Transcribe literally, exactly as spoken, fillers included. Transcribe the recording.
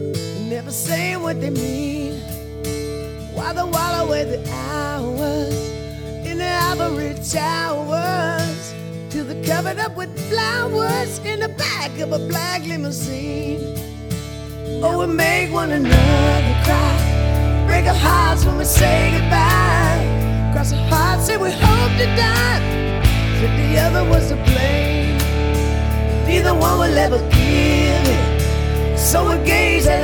never say what they mean, while they while away the hours in the ivory towers, till they're covered up with flowers in the back of a black limousine. Oh, we make one another cry, break our hearts when we say goodbye, cross our hearts and we hope to die, said the other was to blame. Neither one will ever give it, so we gaze at